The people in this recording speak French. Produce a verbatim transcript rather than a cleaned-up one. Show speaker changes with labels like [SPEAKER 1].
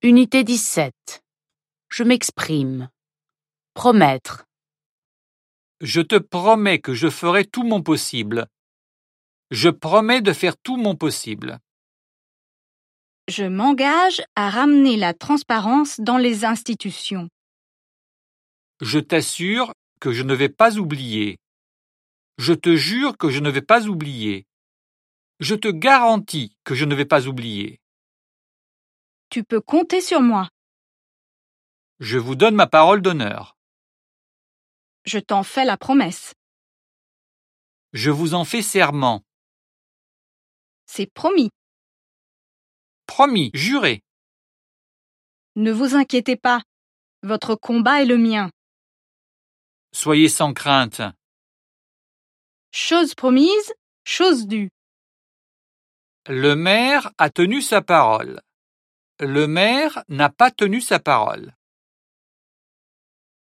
[SPEAKER 1] Unité dix-sept. Je m'exprime. Promettre.
[SPEAKER 2] Je te promets que je ferai tout mon possible. Je promets de faire tout mon possible.
[SPEAKER 3] Je m'engage à ramener la transparence dans les institutions.
[SPEAKER 2] Je t'assure que je ne vais pas oublier. Je te jure que je ne vais pas oublier. Je te garantis que je ne vais pas oublier.
[SPEAKER 3] Tu peux compter sur moi.
[SPEAKER 2] Je vous donne ma parole d'honneur.
[SPEAKER 3] Je t'en fais la promesse.
[SPEAKER 2] Je vous en fais serment.
[SPEAKER 3] C'est promis.
[SPEAKER 2] Promis, juré.
[SPEAKER 3] Ne vous inquiétez pas. Votre combat est le mien.
[SPEAKER 2] Soyez sans crainte.
[SPEAKER 3] Chose promise, chose due.
[SPEAKER 2] Le maire a tenu sa parole. Le maire n'a pas tenu sa parole.